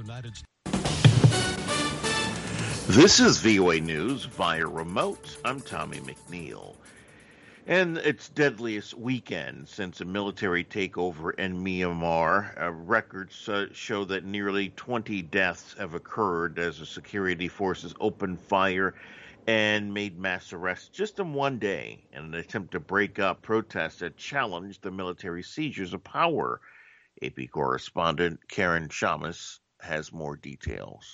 United States. This is VOA News via remote. I'm Tommy McNeil. And its deadliest weekend since a military takeover in Myanmar. Records show that nearly 20 deaths have occurred as the security forces opened fire and made mass arrests just in one day in an attempt to break up protests that challenged the military seizures of power. AP correspondent Karen Shamas has more details.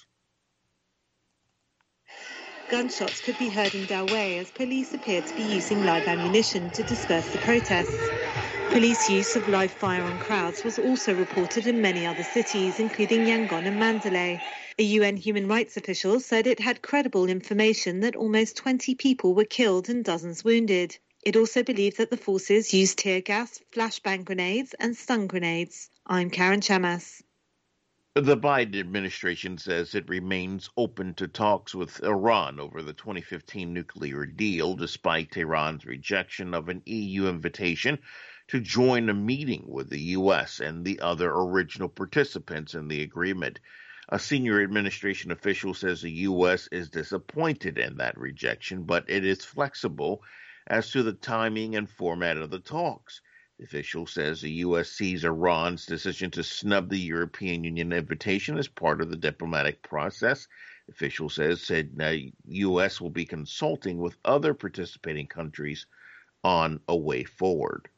Gunshots could be heard in Dawei as police appeared to be using live ammunition to disperse the protests. Police use of live fire on crowds was also reported in many other cities, including Yangon and Mandalay. A UN human rights official said it had credible information that almost 20 people were killed and dozens wounded. It also believed that the forces used tear gas, flashbang grenades and stun grenades. I'm Karen Chamas. The Biden administration says it remains open to talks with Iran over the 2015 nuclear deal, despite Tehran's rejection of an EU invitation to join a meeting with the U.S. and the other original participants in the agreement. A senior administration official says the U.S. is disappointed in that rejection, but it is flexible as to the timing and format of the talks. The official says the U.S. sees Iran's decision to snub the European Union invitation as part of the diplomatic process. The official said the U.S. will be consulting with other participating countries on a way forward.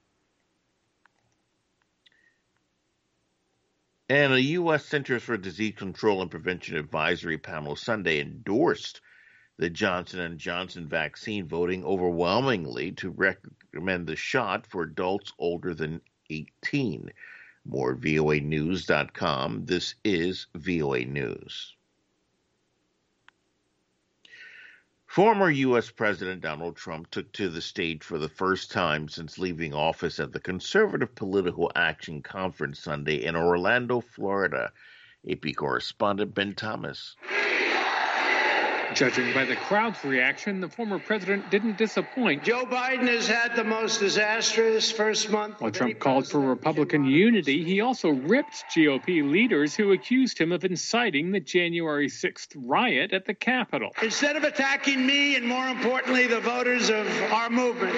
And a U.S. Centers for Disease Control and Prevention Advisory Panel Sunday endorsed the Johnson & Johnson vaccine, voting overwhelmingly to recommend the shot for adults older than 18. More at voanews.com. This is VOA News. Former U.S. President Donald Trump took to the stage for the first time since leaving office at the Conservative Political Action Conference Sunday in Orlando, Florida. AP correspondent Ben Thomas. Judging by the crowd's reaction, the former president didn't disappoint. Joe Biden has had the most disastrous first month. While Trump called for Republican unity, he also ripped GOP leaders who accused him of inciting the January 6th riot at the Capitol. Instead of attacking me and, more importantly, the voters of our movement,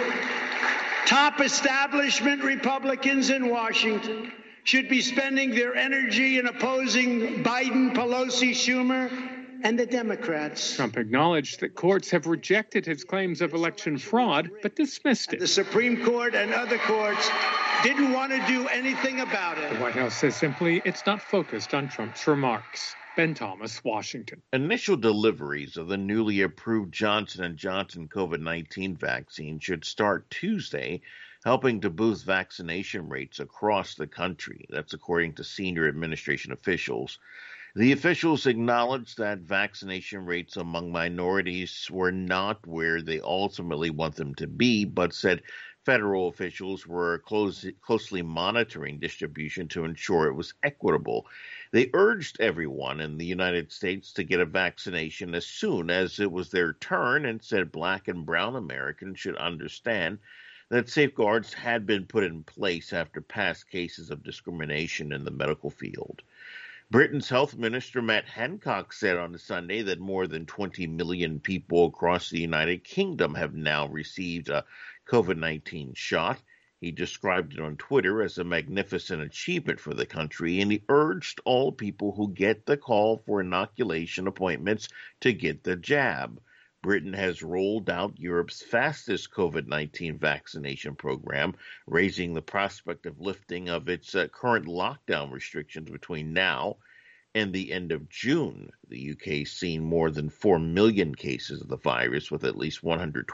top establishment Republicans in Washington should be spending their energy in opposing Biden, Pelosi, Schumer, and the Democrats. Trump acknowledged that courts have rejected his claims of election fraud, but dismissed it. The Supreme Court and other courts didn't want to do anything about it. The White House says simply it's not focused on Trump's remarks. Ben Thomas, Washington. Initial deliveries of the newly approved Johnson & Johnson COVID-19 vaccine should start Tuesday, helping to boost vaccination rates across the country. That's according to senior administration officials. The officials acknowledged that vaccination rates among minorities were not where they ultimately want them to be, but said federal officials were closely monitoring distribution to ensure it was equitable. They urged everyone in the United States to get a vaccination as soon as it was their turn and said Black and brown Americans should understand that safeguards had been put in place after past cases of discrimination in the medical field. Britain's Health Minister Matt Hancock said on Sunday that more than 20 million people across the United Kingdom have now received a COVID-19 shot. He described it on Twitter as a magnificent achievement for the country, and he urged all people who get the call for inoculation appointments to get the jab. Britain has rolled out Europe's fastest COVID-19 vaccination program, raising the prospect of lifting of its current lockdown restrictions between now and the end of June. The UK's seen more than 4 million cases of the virus, with at least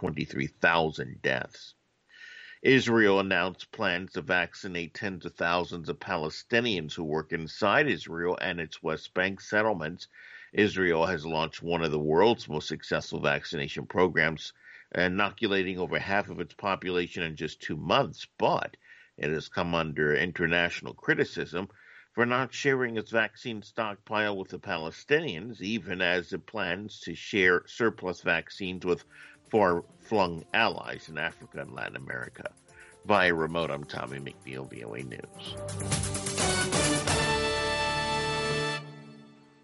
123,000 deaths. Israel announced plans to vaccinate tens of thousands of Palestinians who work inside Israel and its West Bank settlements. Israel has launched one of the world's most successful vaccination programs, inoculating over half of its population in just 2 months, but it has come under international criticism for not sharing its vaccine stockpile with the Palestinians, even as it plans to share surplus vaccines with far-flung allies in Africa and Latin America. Via remote, I'm Tommy McNeil, VOA News.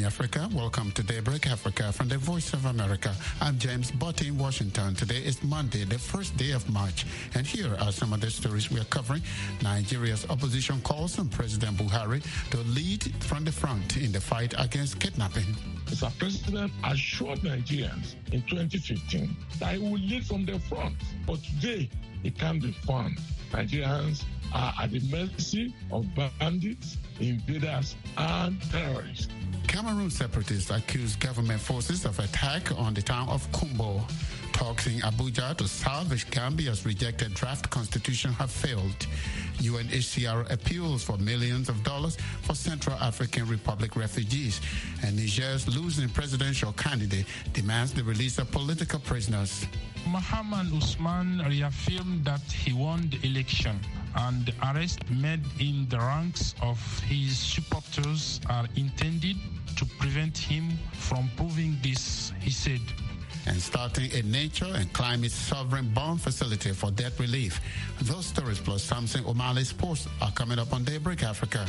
Africa. Welcome to Daybreak Africa from the Voice of America. I'm James Botti in Washington. Today is Monday, the first day of March. And here are some of the stories we are covering. Nigeria's opposition calls on President Buhari to lead from the front in the fight against kidnapping. Mr. President assured Nigerians in 2015 that he would lead from the front. But today, it can't be found. Nigerians are at the mercy of bandits, invaders, and terrorists. Cameroon separatists accuse government forces of attack on the town of Kumbo. Talks in Abuja to salvage Gambia's rejected draft constitution have failed. UNHCR appeals for millions of dollars for Central African Republic refugees. And Niger's losing presidential candidate demands the release of political prisoners. Mohamed Usman reaffirmed that he won the election, and the arrests made in the ranks of his supporters are intended to prevent him from proving this, he said. And starting a nature and climate sovereign bond facility for debt relief. Those stories plus Samson O'Malley Sports are coming up on Daybreak Africa.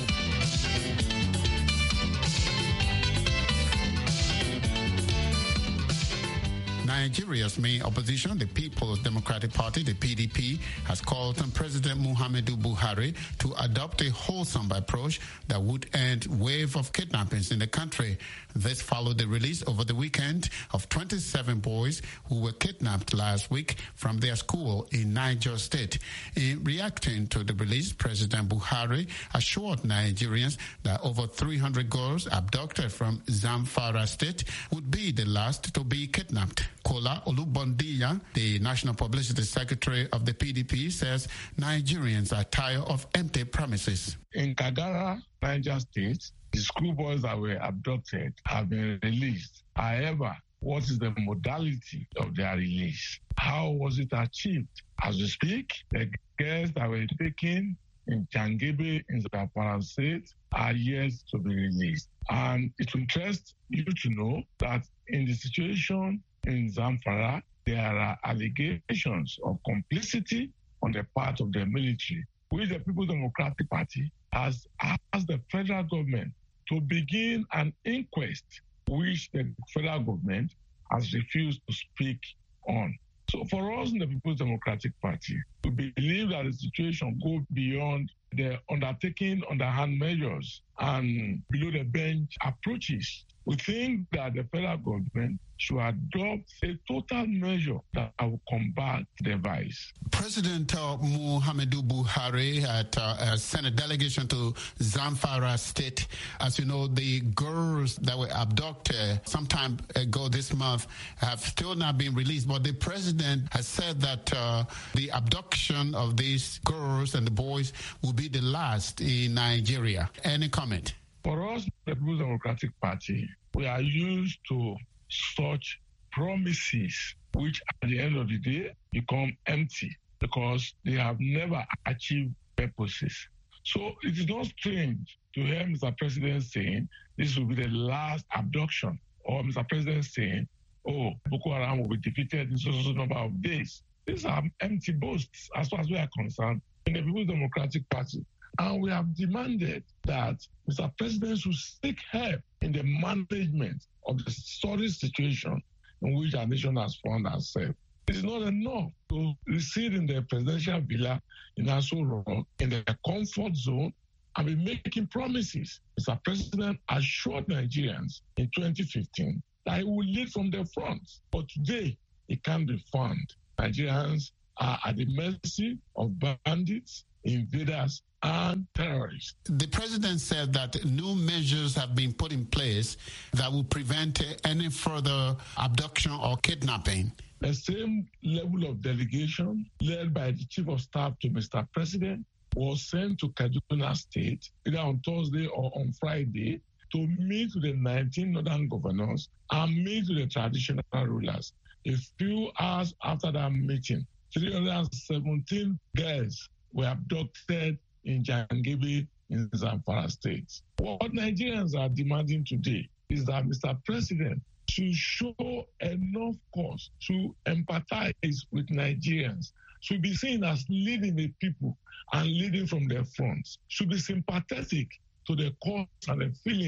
Nigeria's main opposition, the People's Democratic Party, the PDP, has called on President Muhammadu Buhari to adopt a wholesome approach that would end wave of kidnappings in the country. This followed the release over the weekend of 27 boys who were kidnapped last week from their school in Niger State. In reacting to the release, President Buhari assured Nigerians that over 300 girls abducted from Zamfara State would be the last to be kidnapped. Kola Olubondiya, the National Publicity Secretary of the PDP, says Nigerians are tired of empty promises. In Kagara, Niger State, the schoolboys that were abducted have been released. However, what is the modality of their release? How was it achieved? As we speak, the girls that were taken in Jangebe in Zamfara State are yet to be released. And it will interest you to know that in the situation in Zamfara, there are allegations of complicity on the part of the military, which the People's Democratic Party has asked the federal government to begin an inquest, which the federal government has refused to speak on. So for us in the People's Democratic Party, we believe that the situation goes beyond the undertaking underhand measures and below the bench approaches. We think that the federal government should adopt a total measure that will combat the vice. President Muhammadu Buhari had a Senate delegation to Zamfara State. As you know, the girls that were abducted some time ago this month have still not been released. But the president has said that the abduction of these girls and the boys will be the last in Nigeria. Any comment? For us, the People's Democratic Party, we are used to such promises, which at the end of the day become empty because they have never achieved purposes. So it is not strange to hear Mr. President saying this will be the last abduction, or Mr. President saying, oh, Boko Haram will be defeated in so number of days. These are empty boasts as far as we are concerned in the People's Democratic Party. And we have demanded that Mr. President should seek help in the management of the sorry situation in which our nation has found herself. It is not enough to reside in the presidential villa in Aso Rock in the comfort zone and be making promises. Mr. President assured Nigerians in 2015 that he would lead from the front. But today, it can't be found. Nigerians are at the mercy of bandits, invaders, and terrorists. The president said that new measures have been put in place that will prevent any further abduction or kidnapping. The same level of delegation led by the Chief of Staff to Mr. President was sent to Kaduna State either on Thursday or on Friday to meet with the 19 northern governors and meet with the traditional rulers. A few hours after that meeting, 317 girls were abducted in Jangebe in Zamfara State. What Nigerians are demanding today is that Mr. President should show enough cause to empathize with Nigerians, should be seen as leading the people and leading from their fronts, should be sympathetic to the cause and the feelings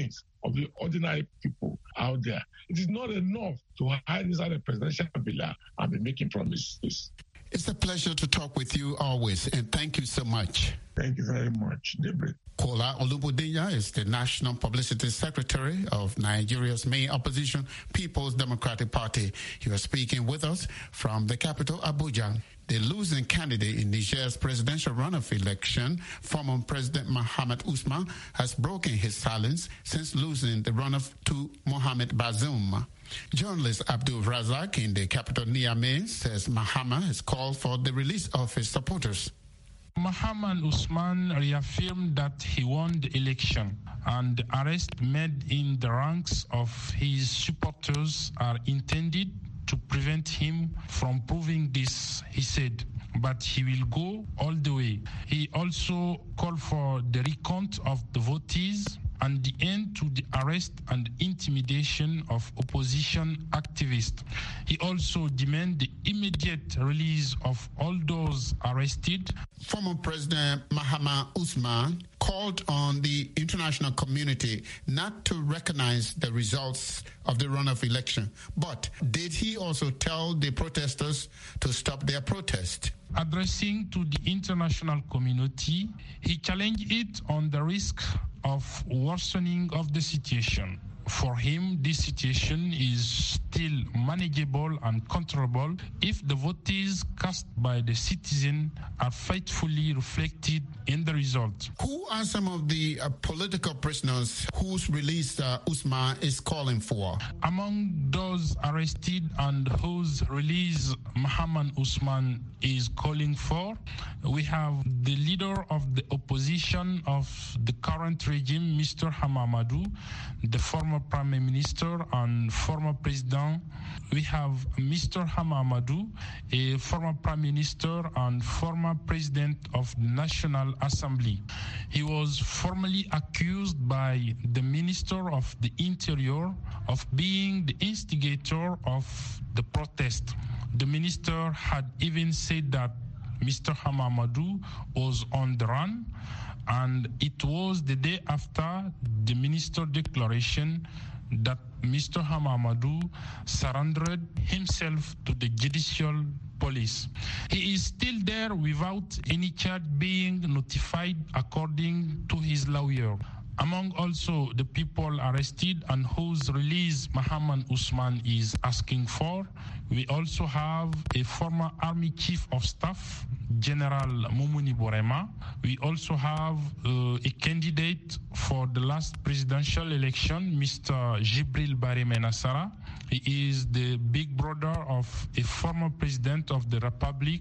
of the ordinary people out there. It is not enough to hide inside a presidential villa and be making promises. It's a pleasure to talk with you always, and thank you so much. Thank you very much, Debre. Kola Olubodinya is the National Publicity Secretary of Nigeria's main opposition, People's Democratic Party. He was speaking with us from the capital, Abuja. The losing candidate in Niger's presidential runoff election, former President Mohamed Usman, has broken his silence since losing the runoff to Mohamed Bazoum. Journalist Abdul Razak in the capital Niamey says Mahama has called for the release of his supporters. Mohamed Usman reaffirmed that he won the election, and the arrests made in the ranks of his supporters are intended to prevent him from proving this, he said, but he will go all the way. He also called for the recount of the votes and the end to the arrest and intimidation of opposition activists. He also demanded the immediate release of all those arrested. Former President Mohamed Usman called on the international community not to recognize the results of the runoff election. But did he also tell the protesters to stop their protest? Addressing to the international community, he challenged it on the risk of worsening of the situation. For him, this situation is still manageable and controllable if the votes cast by the citizen are faithfully reflected in the result. Who are some of the political prisoners whose release Usman is calling for? Among those arrested and whose release Mohamed Usman is calling for, we have the leader of the opposition of the current regime, Mr. Hamamadou, the former Prime Minister and former President. We have Mr. Hamamadou, a former Prime Minister and former President of the National Assembly. He was formally accused by the Minister of the Interior of being the instigator of the protest. The minister had even said that Mr. Hamamadou was on the run, and it was the day after the minister's declaration that Mr. Hamamadou surrendered himself to the judicial police. He is still there without any charge being notified according to his lawyer. Among also the people arrested and whose release Mohamed Usman is asking for, we also have a former Army Chief of Staff, General Mumuni Borema. We also have a candidate for the last presidential election, Mr. Jibril Bare Menassara. He is the big brother of a former president of the Republic,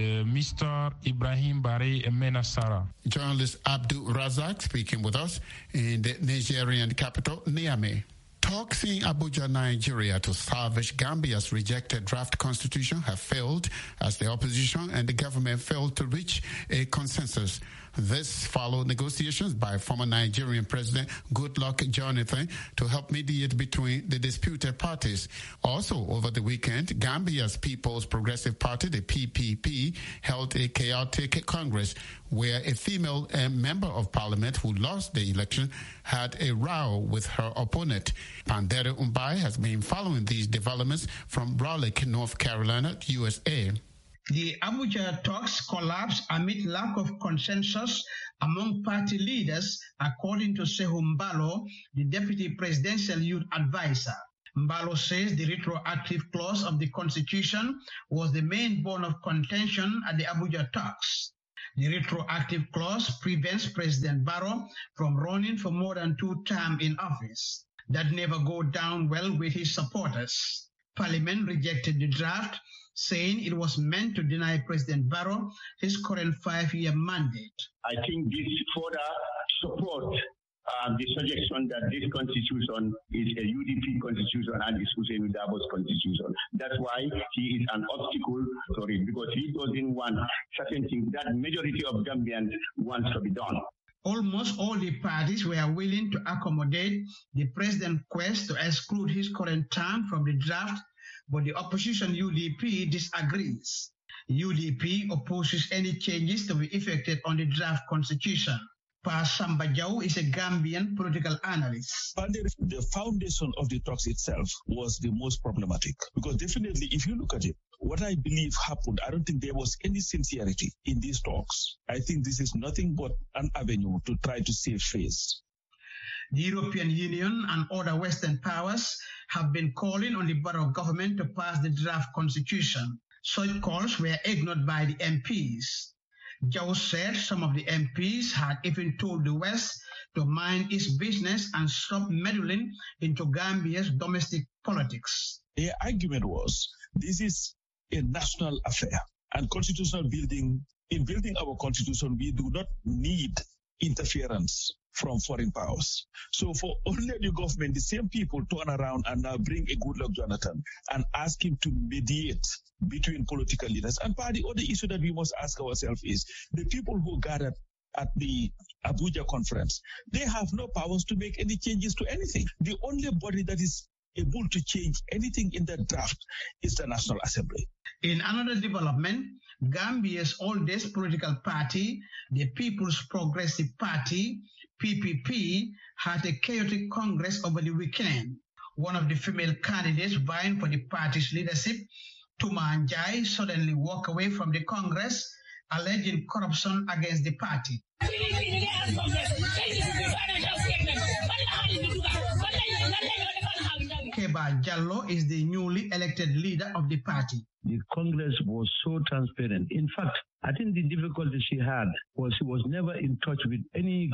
Mr. Ibrahim Bare Menassara. Journalist Abdul Razak speaking with us in the Nigerian capital, Niamey. Talks in Abuja, Nigeria to salvage Gambia's rejected draft constitution have failed as the opposition and the government failed to reach a consensus. This followed negotiations by former Nigerian President Goodluck Jonathan to help mediate between the disputed parties. Also, over the weekend, Gambia's People's Progressive Party, the PPP, held a chaotic Congress where a female member of parliament who lost the election had a row with her opponent. Pandere Umbai has been following these developments from Raleigh, North Carolina, USA. The Abuja talks collapsed amid lack of consensus among party leaders, according to Sehu Mbalo, the Deputy Presidential Youth Advisor. Mbalo says the retroactive clause of the Constitution was the main bone of contention at the Abuja talks. The retroactive clause prevents President Barrow from running for more than 2 terms in office. That never go down well with his supporters. Parliament rejected the draft, saying it was meant to deny President Barrow his current 5-year mandate. I think this further supports the suggestion that this constitution is a UDP constitution and is Hussein Dabo's constitution. That's why he is an obstacle for it, because he doesn't want certain things that majority of Gambians wants to be done. Almost all the parties were willing to accommodate the president's quest to exclude his current term from the draft, but the opposition UDP disagrees. UDP opposes any changes to be effected on the draft constitution. Pa Samba Jaw is a Gambian political analyst. But the foundation of the talks itself was the most problematic, because definitely if you look at it, what I believe happened, I don't think there was any sincerity in these talks. I think this is nothing but an avenue to try to save face. The European Union and other Western powers have been calling on the borough government to pass the draft constitution. Such calls were ignored by the MPs. Joe said some of the MPs had even told the West to mind its business and stop meddling into Gambia's domestic politics. The argument was, this is a national affair, and constitutional building, in building our constitution, we do not need interference from foreign powers. So for only the government, the same people turn around and now bring a Goodluck Jonathan and ask him to mediate between political leaders. And part of the other issue that we must ask ourselves is the people who gathered at the Abuja conference, they have no powers to make any changes to anything. The only body that is able to change anything in that draft is the National Assembly. In another development, Gambia's oldest political party, the People's Progressive Party, PPP, had a chaotic congress over the weekend. One of the female candidates vying for the party's leadership, Tuma Njai, suddenly walked away from the congress, alleging corruption against the party. Keba Jallo is the newly elected leader of the party. The Congress was so transparent. In fact, I think the difficulty she had was she was never in touch with any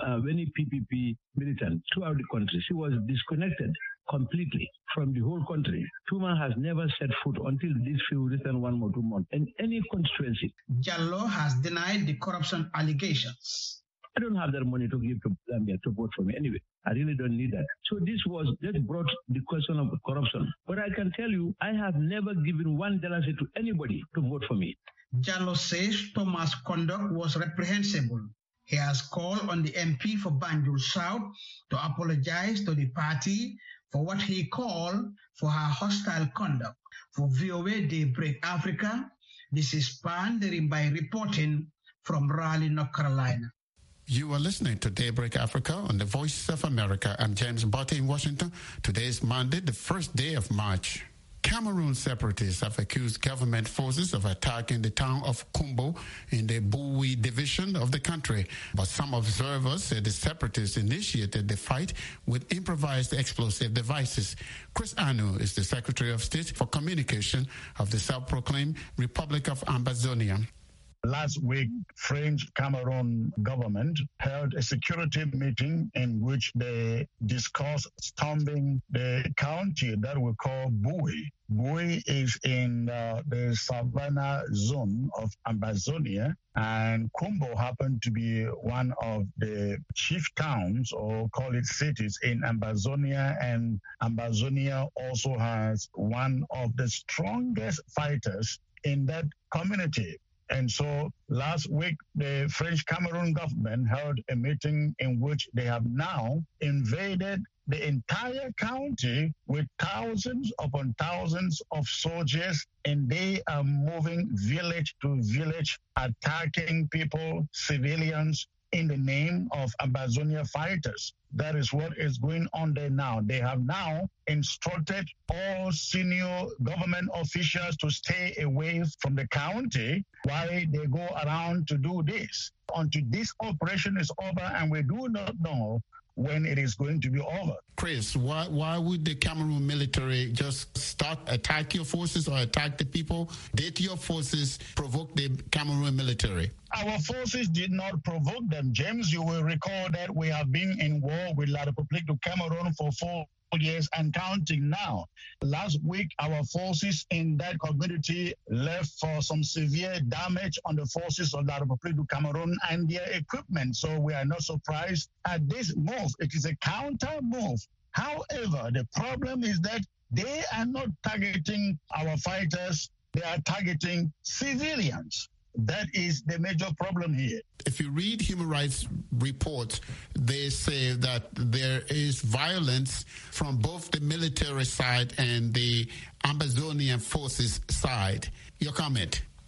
PPP militant throughout the country. She was disconnected completely from the whole country. Tuma has never set foot until these few recent 1 or 2 months in any constituency. Jallo has denied the corruption allegations. I don't have that money to give to Gambia to vote for me anyway. I really don't need that. So this brought the question of corruption. But I can tell you, I have never given $1 to anybody to vote for me. Jallo says Thomas' conduct was reprehensible. He has called on the MP for Banjul South to apologize to the party for what he called for her hostile conduct. For VOA Daybreak Africa, this is Pandering by reporting from Raleigh, North Carolina. You are listening to Daybreak Africa on the Voice of America. I'm James Botte in Washington. Today is Monday, the first day of March. Cameroon separatists have accused government forces of attacking the town of Kumbo in the Bouy division of the country. But some observers say the separatists initiated the fight with improvised explosive devices. Chris Anu is the Secretary of State for Communication of the self-proclaimed Republic of Ambazonia. Last week, French-Cameroon government held a security meeting in which they discussed storming the county that we call Bouy. Bouy is in the savannah zone of Ambazonia, and Kumbo happened to be one of the chief towns, or call it cities, in Ambazonia, and Ambazonia also has one of the strongest fighters in that community. And so last week, the French Cameroon government held a meeting in which they have now invaded the entire county with thousands upon thousands of soldiers, and they are moving village to village, attacking people, civilians, in the name of Ambazonia fighters. That is what is going on there now. They have now instructed all senior government officials to stay away from the county while they go around to do this. Until this operation is over, and we do not know when it is going to be over. Chris, why would the Cameroon military just start attack your forces or attack the people? Did your forces provoke the Cameroon military? Our forces did not provoke them, James. You will recall that we have been in war with La République du Cameroon for 4 years and counting now. Last week, our forces in that community left for some severe damage on the forces of La République du Cameroon and their equipment. So we are not surprised at this move. It is a counter move. However, the problem is that they are not targeting our fighters. They are targeting civilians. That is the major problem here. If you read human rights reports, they say that there is violence from both the military side and the Ambazonian forces side. Your comment?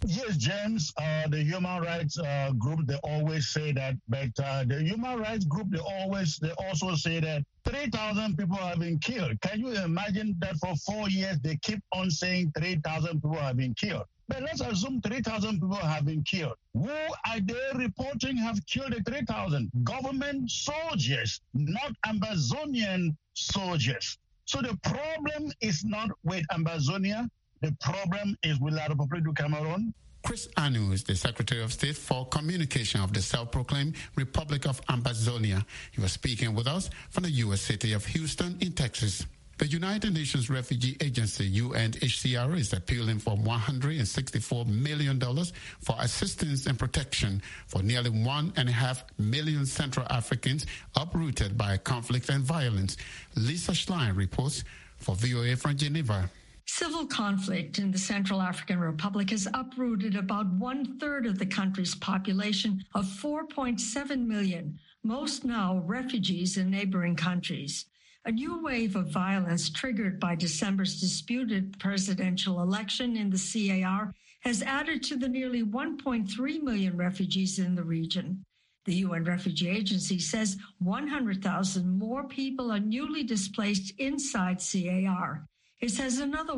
Yes, James, the human rights group, they always say that, but the human rights group, they also say that 3,000 people have been killed. Can you imagine that for 4 years they keep on saying 3,000 people have been killed? But let's assume 3,000 people have been killed. Who are they reporting have killed the 3,000? Government soldiers, not Ambazonian soldiers. So the problem is not with Ambazonia. The problem is with La République du Cameroon. Chris Anu is the Secretary of State for Communication of the self-proclaimed Republic of Ambazonia. He was speaking with us from the U.S. city of Houston in Texas. The United Nations Refugee Agency, UNHCR, is appealing for $164 million for assistance and protection for nearly 1.5 million Central Africans uprooted by conflict and violence. Lisa Schlein reports for VOA from Geneva. Civil conflict in the Central African Republic has uprooted about 1/3 of the country's population of 4.7 million, most now refugees in neighboring countries. A new wave of violence triggered by December's disputed presidential election in the CAR has added to the nearly 1.3 million refugees in the region. The UN Refugee Agency says 100,000 more people are newly displaced inside CAR. It says another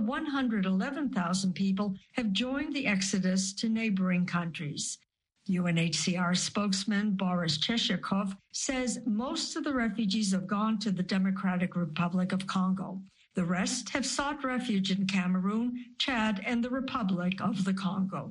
111,000 people have joined the exodus to neighboring countries. UNHCR spokesman Boris Cheshirkov says most of the refugees have gone to the Democratic Republic of Congo. The rest have sought refuge in Cameroon, Chad, and the Republic of the Congo.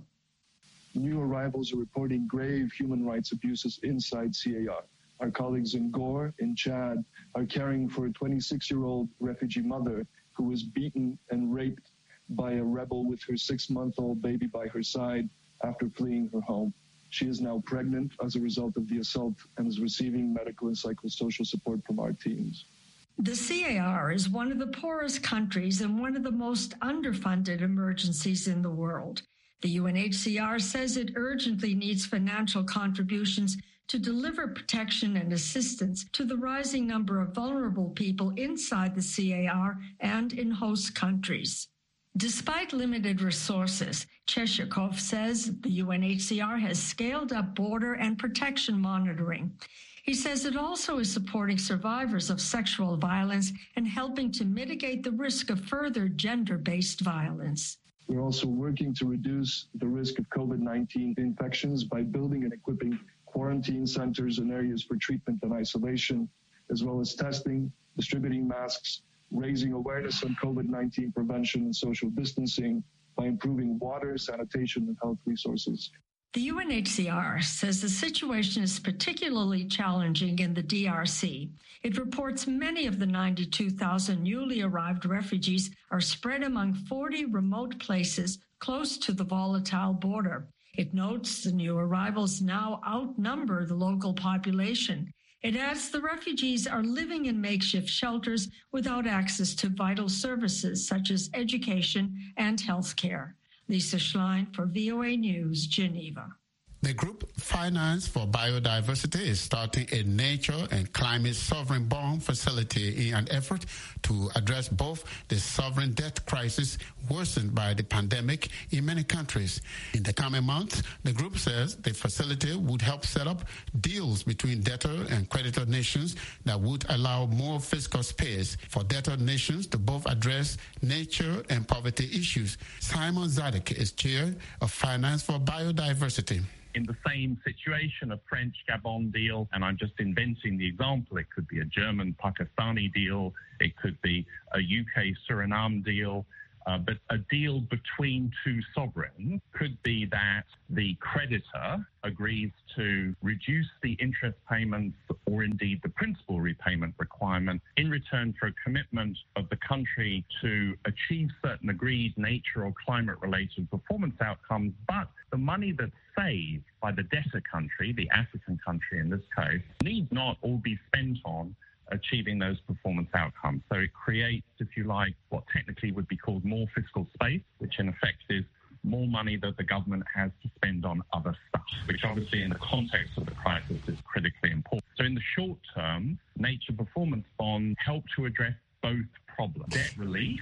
New arrivals are reporting grave human rights abuses inside CAR. Our colleagues in Gore, in Chad, are caring for a 26-year-old refugee mother who was beaten and raped by a rebel with her 6-month-old baby by her side after fleeing her home. She is now pregnant as a result of the assault and is receiving medical and psychosocial support from our teams. The CAR is one of the poorest countries and one of the most underfunded emergencies in the world. The UNHCR says it urgently needs financial contributions to deliver protection and assistance to the rising number of vulnerable people inside the CAR and in host countries. Despite limited resources, Cheshirkov says the UNHCR has scaled up border and protection monitoring. He says it also is supporting survivors of sexual violence and helping to mitigate the risk of further gender-based violence. We're also working to reduce the risk of COVID-19 infections by building and equipping quarantine centers and areas for treatment and isolation, as well as testing, distributing masks, raising awareness on COVID-19 prevention and social distancing by improving water, sanitation, and health resources. The UNHCR says the situation is particularly challenging in the DRC. It reports many of the 92,000 newly arrived refugees are spread among 40 remote places close to the volatile border. It notes the new arrivals now outnumber the local population. It adds the refugees are living in makeshift shelters without access to vital services such as education and health care. Lisa Schlein for VOA News, Geneva. The group Finance for Biodiversity is starting a nature and climate sovereign bond facility in an effort to address both the sovereign debt crisis worsened by the pandemic in many countries. In the coming months, the group says the facility would help set up deals between debtor and creditor nations that would allow more fiscal space for debtor nations to both address nature and poverty issues. Simon Zadek is chair of Finance for Biodiversity. In the same situation, a French-Gabon deal, and I'm just inventing the example, it could be a German-Pakistani deal, it could be a UK-Suriname deal, but a deal between two sovereigns could be that the creditor agrees to reduce the interest payments or indeed the principal repayment requirement in return for a commitment of the country to achieve certain agreed nature or climate-related performance outcomes, but the money that's saved by the debtor country, the African country in this case, need not all be spent on achieving those performance outcomes. So it creates, if you like, what technically would be called more fiscal space, which in effect is more money that the government has to spend on other stuff, which obviously in the context of the crisis is critically important. So in the short term, nature performance bonds help to address both problems. Debt relief,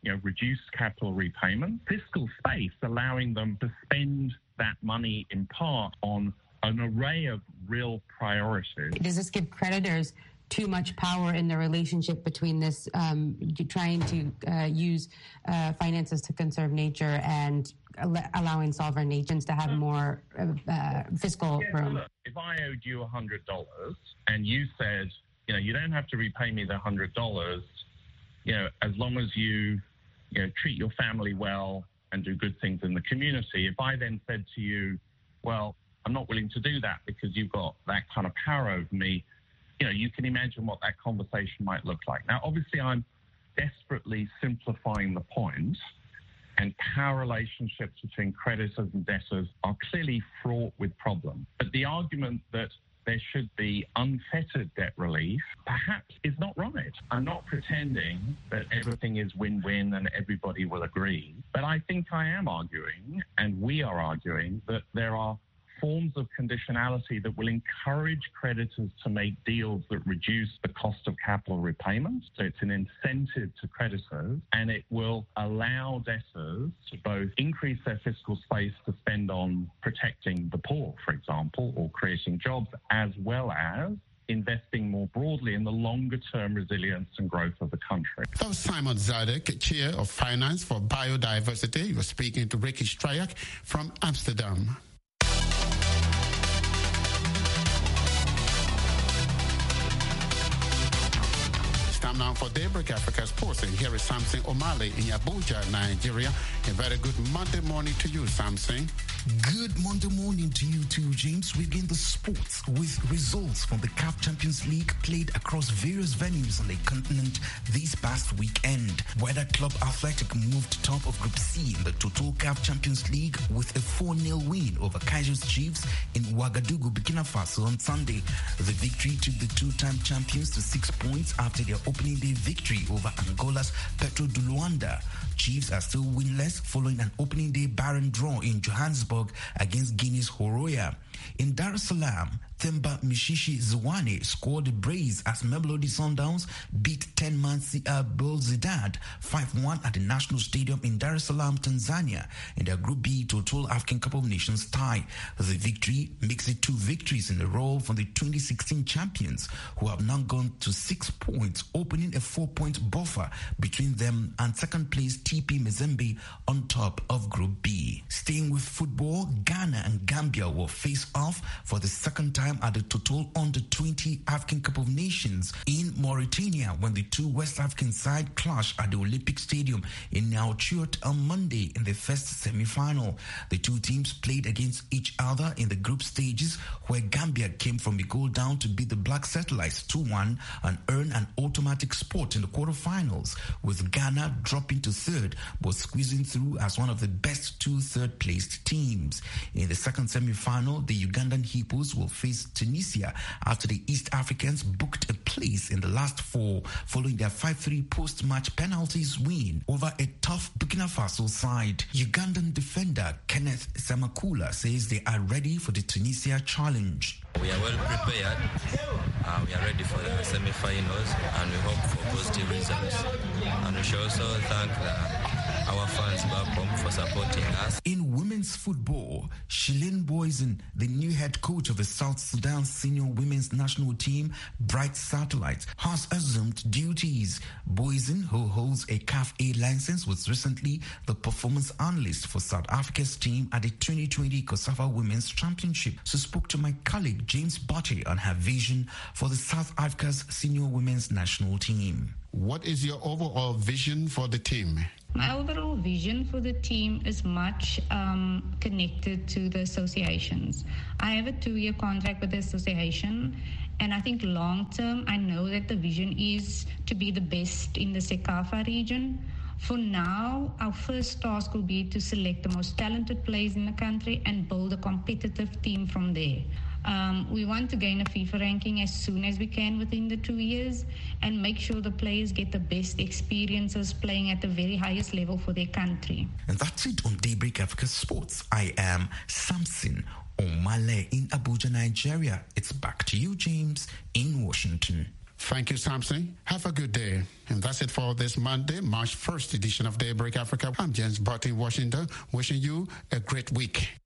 reduced capital repayment, fiscal space, allowing them to spend that money in part on an array of real priorities. Does this give creditors too much power in the relationship between this trying to use finances to conserve nature and allowing sovereign nations to have more fiscal room? If I owed you $100 and you said, you don't have to repay me the $100, as long as you treat your family well and do good things in the community. If I then said to you, well, I'm not willing to do that because you've got that kind of power over me, you can imagine what that conversation might look like. Now, obviously, I'm desperately simplifying the point, and power relationships between creditors and debtors are clearly fraught with problems. But the argument that there should be unfettered debt relief perhaps is not right. I'm not pretending that everything is win-win and everybody will agree, but I think I am arguing, and we are arguing, that there are forms of conditionality that will encourage creditors to make deals that reduce the cost of capital repayment. So it's an incentive to creditors, and it will allow debtors to both increase their fiscal space to spend on protecting the poor, for example, or creating jobs, as well as investing more broadly in the longer-term resilience and growth of the country. That was Simon Zadek, Chair of Finance for Biodiversity. You were speaking to Ricky Strayak from Amsterdam. Now for Daybreak Africa Sports, and here is Samson Omale in Abuja, Nigeria. A very good Monday morning to you, Samson. Good Monday morning to you too, James. We begin the sports with results from the CAF Champions League played across various venues on the continent this past weekend. Wydad Club Athletic moved top of Group C in the Total CAF Champions League with a 4-0 win over Kaiser's Chiefs in Ouagadougou, Burkina Faso on Sunday. The victory took the two-time champions to 6 points after their opening day victory over Angola's Petro de Luanda. Chiefs are still winless following an opening day barren draw in Johannesburg against Guinea's Horoya. In Dar es Salaam, Themba Mishishi Zwane scored a brace as Mamelodi Sundowns beat 10-man Belouizdad 5-1 at the National Stadium in Dar es Salaam, Tanzania, in their Group B Total African Cup of Nations tie. The victory makes it 2 victories in a row for the 2016 champions, who have now gone to 6 points, opening a 4-point buffer between them and second-place TP Mazembe on top of Group B. Staying with football, Ghana and Gambia will face off for the second time at the Total Under-20 African Cup of Nations in Mauritania when the two West African sides clash at the Olympic Stadium in Nouakchott on Monday in the first semi-final. The two teams played against each other in the group stages, where Gambia came from a goal down to beat the Black Satellites 2-1 and earn an automatic spot in the quarterfinals, with Ghana dropping to third but squeezing through as one of the best 2 third-placed teams. In the second semi-final, the Ugandan Hippos will face Tunisia after the East Africans booked a place in the last 4 following their 5-3 post-match penalties win over a tough Burkina Faso side. Ugandan defender Kenneth Samakula says they are ready for the Tunisia challenge. We are well prepared. We are ready for the semi-finals, and we hope for positive results. And we should also thank our fans back home for supporting us. In women's football, Shilin Boysen, the new head coach of the South Sudan senior women's national team, Bright Satellites, has assumed duties. Boysen, who holds a CAF A license, was recently the performance analyst for South Africa's team at the 2020 COSAFA Women's Championship. She spoke to my colleague James Botte on her vision for the South Africa's senior women's national team. What is your overall vision for the team? My overall vision for the team is much connected to the associations. I have a 2-year contract with the association, and I think long term, I know that the vision is to be the best in the CECAFA region. For now, our first task will be to select the most talented players in the country and build a competitive team from there. We want to gain a FIFA ranking as soon as we can within the 2 years and make sure the players get the best experiences playing at the very highest level for their country. And that's it on Daybreak Africa Sports. I am Samson Omale in Abuja, Nigeria. It's back to you, James, in Washington. Thank you, Samson. Have a good day. And that's it for this Monday, March 1st edition of Daybreak Africa. I'm James Barton in Washington, wishing you a great week.